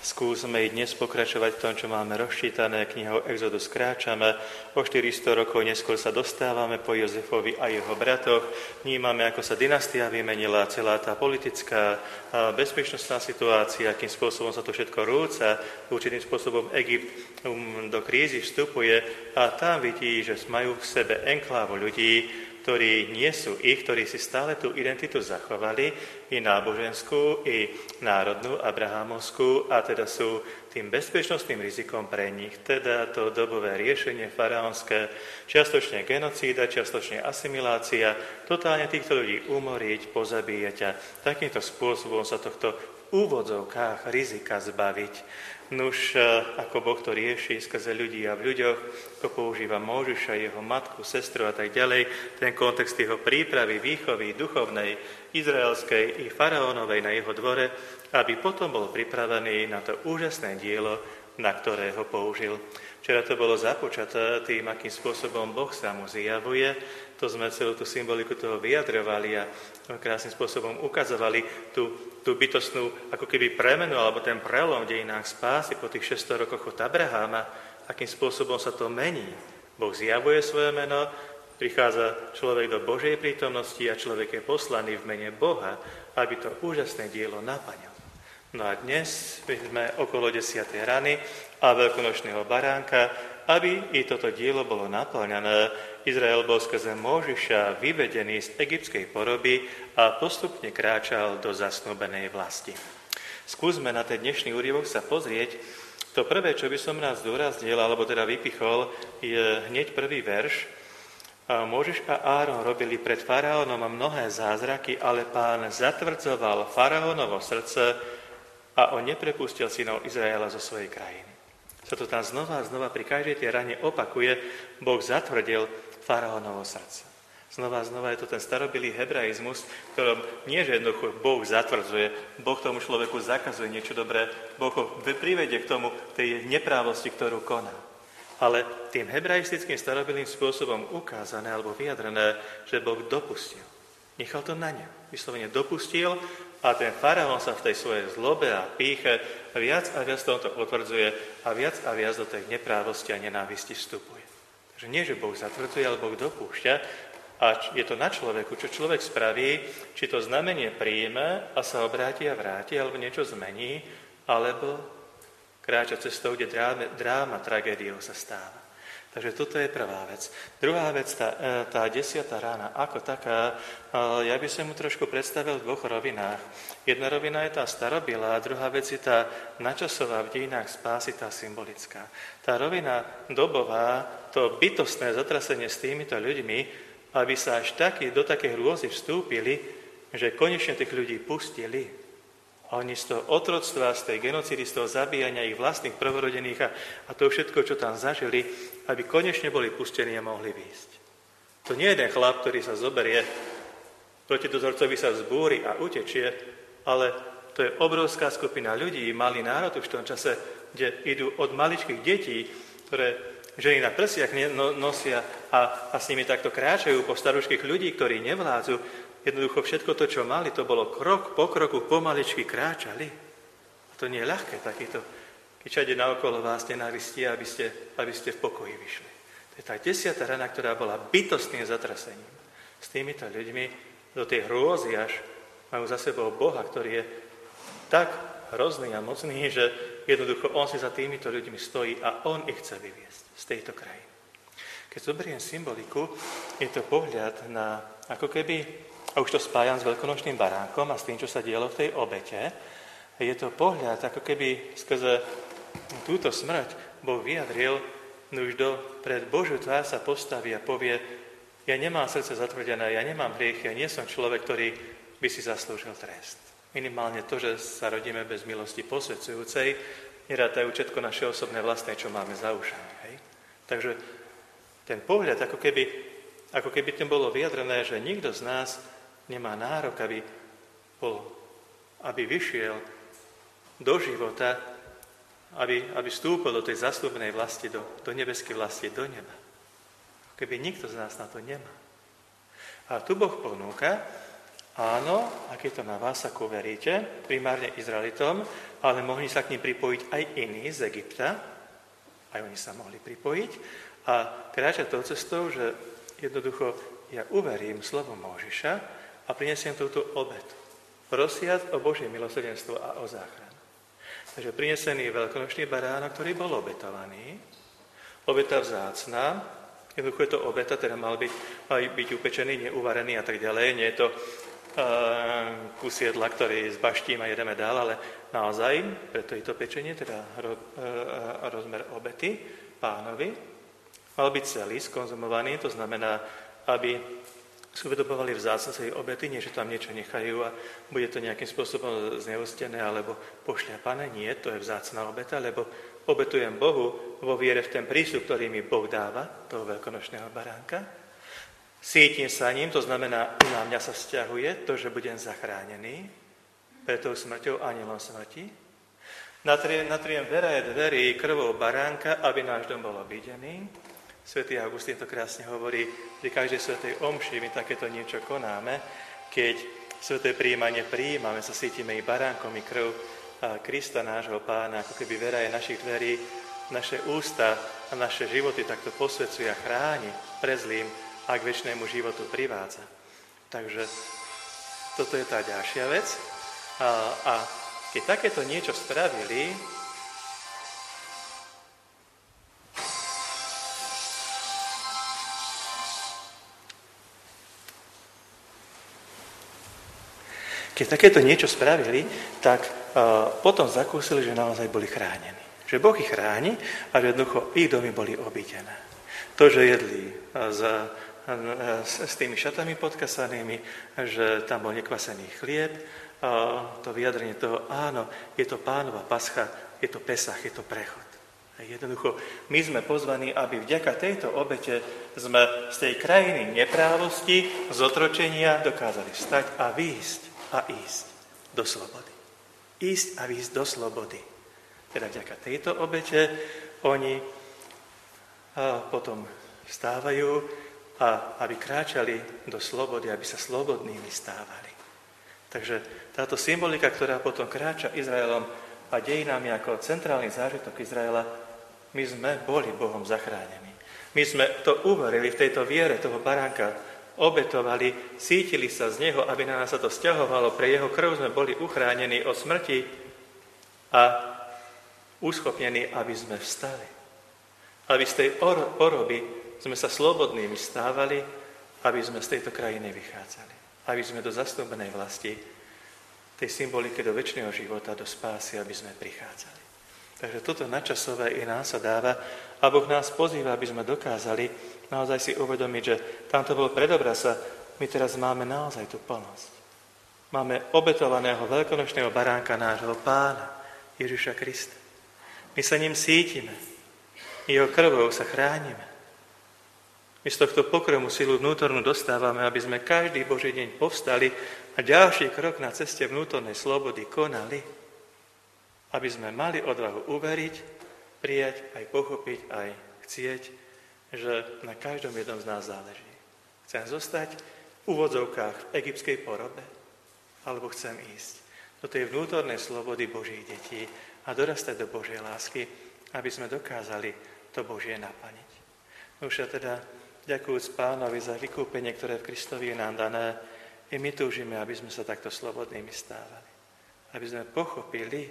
Skúsme i dnes pokračovať v tom, čo máme rozčítané knihou Exodus. Kráčame, o 400 rokov neskôr sa dostávame po Jozefovi a jeho bratoch. Vnímame, ako sa dynastia vymenila, celá tá politická a bezpečnostná situácia, akým spôsobom sa to všetko rúca, určitým spôsobom Egypt do krízy vstupuje a tam vidí, že majú v sebe enklávu ľudí, ktorí nie sú ich, ktorí si stále tú identitu zachovali, i náboženskú, i národnú, abrahámovskú, a teda sú tým bezpečnostným rizikom pre nich. Teda to dobové riešenie faraónske, čiastočne genocída, čiastočne asimilácia, totálne týchto ľudí umoriť, pozabíjať a takýmto spôsobom sa tohto v úvodzovkách rizika zbaviť. Nuž, ako Boh to rieši skrze ľudí a v ľuďoch, ako používa Mojžiša, jeho matku, sestru a tak ďalej, ten kontext jeho prípravy, výchovy, duchovnej, izraelskej i faraónovej na jeho dvore, aby potom bol pripravený na to úžasné dielo, na ktoré ho použil. Včera to bolo započaté tým, akým spôsobom Boh sa mu zjavuje. To sme celú tú symboliku toho vyjadrovali a krásnym spôsobom ukazovali tú bytostnú ako keby premenu alebo ten prelom v dejinách spásy po tých 600 rokoch od Abraháma, akým spôsobom sa to mení. Boh zjavuje svoje meno, prichádza človek do Božej prítomnosti a človek je poslaný v mene Boha, aby to úžasné dielo naplnil. No a dnes sme okolo 10. rany a veľkonočného baránka, aby i toto dielo bolo naplňané. Izrael bol skrze Mojžiša vyvedený z egyptskej poroby a postupne kráčal do zasnúbenej vlasti. Skúsme na ten dnešný úryvok sa pozrieť. To prvé, čo by som rád zdôraznil, alebo teda vypichol, je hneď prvý verš. Mojžiš a Áron robili pred faraónom mnohé zázraky, ale Pán zatvrdzoval faraónovo srdce a on neprepustil synov Izraela zo svojej krajiny. Sa to tam znova a znova pri každej tej rane opakuje, Boh zatvrdil faraónovo srdce. Znova a znova je to ten starobilý hebraizmus, ktorom nie, že jednoducho Boh zatvrdzuje, Boh tomu človeku zakazuje niečo dobré, Boh ho privedie k tomu, tej neprávosti, ktorú koná. Ale tým hebraistickým starobilým spôsobom ukázané alebo vyjadrené, že Boh dopustil. Nechal to na ňa. Vyslovene dopustil a ten faraón sa v tej svojej zlobe a pýche viac a viac to potvrdzuje a viac do tej neprávosti a nenávisti vstupuje. Takže nie, že Boh zatvrdzuje, ale Boh dopúšťa a je to na človeku, čo človek spraví, či to znamenie príjme a sa obráti a vráti, alebo niečo zmení, alebo kráča cestou, kde dráma, tragédiou sa stáva. Takže toto je prvá vec. Druhá vec, tá 10. rána ako taká, ja by som mu trošku predstavil v dvoch rovinách. Jedna rovina je tá starobilá, druhá vec je tá načasová v dejinách spásy, tá symbolická. Tá rovina dobová, to bytostné zatrasenie s týmito ľuďmi, aby sa až do také hrôzy vstúpili, že konečne tých ľudí pustili. A oni z toho otroctva, z tej genocídy, z toho zabíjania ich vlastných prvorodených a to všetko, čo tam zažili, aby konečne boli pustení a mohli výjsť. To nie je jeden chlap, ktorý sa zoberie, proti dozorcovi sa vzbúri a utečie, ale to je obrovská skupina ľudí, malý národ už v tom čase, kde idú od maličkých detí, ktoré ženy na prsiach nosia a s nimi takto kráčajú po staruškých ľudí, ktorí nevládzu. Jednoducho všetko to, čo mali, to bolo krok po kroku, pomaličky kráčali. A to nie je ľahké takýto, keď všade naokolo vás nenávistí, aby ste v pokoji vyšli. To je tá 10. rana, ktorá bola bytostným zatrasením. S týmito ľuďmi do tej hrôzy až majú za sebou Boha, ktorý je tak hrozný a mocný, že jednoducho on si za týmito ľuďmi stojí a on ich chce vyviesť z tejto krajiny. Keď zoberiem symboliku, je to pohľad na ako keby, a už to spájam s veľkonočným baránkom a s tým, čo sa dialo v tej obete, je to pohľad, ako keby skrze túto smrť Boh vyjadril, už pred Božiu tvár sa postaví a povie, ja nemám srdce zatvrdené, ja nemám hriech, ja nie som človek, ktorý by si zaslúžil trest. Minimálne to, že sa rodíme bez milosti posvedzujúcej, nerátajú všetko naše osobné vlastné, čo máme za ušami. Hej? Takže ten pohľad, ako keby tým bolo vyjadrené, že nikto z nás nemá nárok, aby vyšiel do života, aby vstúpil do tej zasľúbenej vlasti, do nebeskej vlasti, do neba. Keby nikto z nás na to nemá. A tu Boh ponúka, áno, ak je to na vás, ako veríte, primárne Izraelitom, ale mohli sa k nim pripojiť aj iní z Egypta, aj oni sa mohli pripojiť a kráčať tou cestou, že jednoducho ja uverím slovo Mojžiša a prinesiem túto obetu, prosiac o Božie milosrdenstvo a o záchranu. Takže prinesený veľkonočný baránok, ktorý bol obetovaný, obeta vzácna, jednoducho je to obeta, teda mal byť upečený, neuvarený a tak ďalej, nie je to kus jedla, ktorý zbaštím a jedeme dál, ale naozaj, preto je to pečenie, teda rozmer obety pánovi, mal byť celý, skonzumovaný, to znamená, aby si uvedomovali vzácnosť tej obety, nie, že tam niečo nechajú a bude to nejakým spôsobom zneustené alebo pošľapané. Nie, to je vzácna obeta, lebo obetujem Bohu vo viere v ten prístup, ktorý mi Boh dáva, toho veľkonočného baránka. Sítim sa ním, to znamená, na mňa sa vzťahuje to, že budem zachránený pred tou smrťou anielom smrti. Natriem vera dverí krvou baránka, aby náš dom bol obídený. Svätý Augustín to krásne hovorí, že každej svätej omši my takéto niečo konáme, keď sväté prijímanie prijímame, sa cítime i baránkom, i krv Krista, nášho Pána, ako keby vera je našich dverí, naše ústa a naše životy takto posvedzuje a chráni prezlým a k večnému životu privádza. Takže toto je tá ďalšia vec. A keď takéto niečo spravili, tak potom zakúsili, že naozaj boli chránení. Že Boh ich chráni a že jednoducho ich domy boli obídené. To, že jedli s tými šatami podkasanými, že tam bol nekvasený chlieb, to vyjadrenie toho, áno, je to Pánova pascha, je to Pesach, je to prechod. Jednoducho, my sme pozvaní, aby vďaka tejto obete sme z tej krajiny neprávosti, z otročenia dokázali vstať a výjsť a ísť do slobody. Ísť a výjsť do slobody. Teda vďaka tejto obete oni potom vstávajú a aby kráčali do slobody, aby sa slobodnými stávali. Takže táto symbolika, ktorá potom kráča Izraelom a dejinami ako centrálny zážitok Izraela, my sme boli Bohom zachránení. My sme to uverili v tejto viere toho baránka, obetovali, cítili sa z neho, aby na nás sa to sťahovalo, pre jeho krv sme boli uchránení od smrti a uschopnení, aby sme vstali. Aby z tej poroby sme sa slobodnými stávali, aby sme z tejto krajiny vychádzali. Aby sme do zastúpenej vlasti, tej symbolike do večného života, do spásy, aby sme prichádzali. Takže toto nadčasové i nám sa dáva a Boh nás pozýva, aby sme dokázali naozaj si uvedomiť, že tam to bolo predobrasa, my teraz máme naozaj tú plnosť. Máme obetovaného veľkonočného baránka nášho Pána, Ježiša Krista. My sa ním cítime, jeho krvou sa chránime. My z tohto pokromu silu vnútornú dostávame, aby sme každý Boží deň povstali a ďalší krok na ceste vnútornej slobody konali, aby sme mali odvahu uveriť, prijať, aj pochopiť, aj chcieť, že na každom jednom z nás záleží. Chcem zostať v úvodzovkách v egyptskej porobe, alebo chcem ísť do tej vnútornej slobody Božích detí a dorastať do Božej lásky, aby sme dokázali to Božie naplniť. Už a teda, ďakujúc Pánovi za vykúpenie, ktoré v Kristovi je nám dané, i my túžime, aby sme sa takto slobodnými stávali. Aby sme pochopili,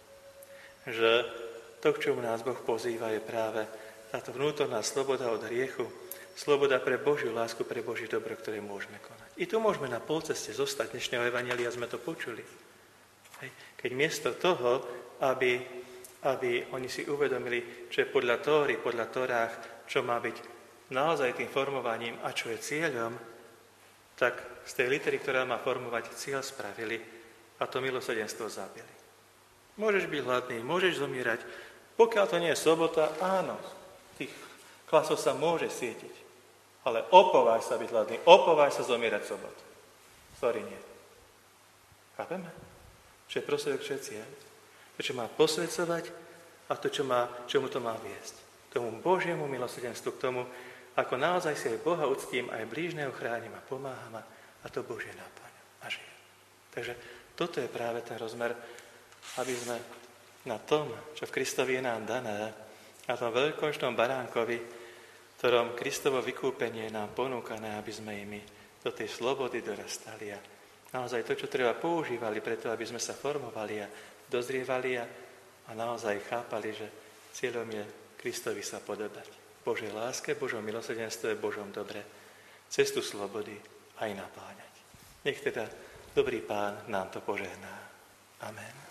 že to, k čomu nás Boh pozýva, je práve táto vnútorná sloboda od hriechu, sloboda pre Božiu lásku, pre Boží dobro, ktoré môžeme konať. I tu môžeme na polceste zostať dnešného evanjelia, sme to počuli. Keď miesto toho, aby oni si uvedomili, čo je podľa Tóry, podľa Tórách, čo má byť naozaj tým formovaním a čo je cieľom, tak z tej litery, ktorá má formovať cieľ, spravili a to milosrdenstvo zabili. Môžeš byť hladný, môžeš zomierať. Pokiaľ to nie je sobota, áno, tých klasov sa môže sietiť. Ale opováž sa byť hladný, opováž sa zomierať v sobotu. Sorry, nie. Chápeme? Čo je prostriedok, čo je cieľ. To, čo má posvedcovať a to, čomu to má viesť. Tomu Božiemu milosrdenstvu, k tomu, ako naozaj si aj Boha uctím, aj blížneho chránim a pomáham a to Božie náplňam a žijem. Takže toto je práve ten rozmer, aby sme na tom, čo v Kristovi je nám dané, na tom veľkonočnom baránkovi, ktorom Kristovo vykúpenie je nám ponúkané, aby sme imi do tej slobody dorastali a naozaj to, čo treba používali preto, aby sme sa formovali a dozrievali a naozaj chápali, že cieľom je Kristovi sa podobať. Božej láske, Božom milosrdenstve, Božom dobre, cestu slobody aj napáňať. Nech teda dobrý Pán nám to požehná. Amen.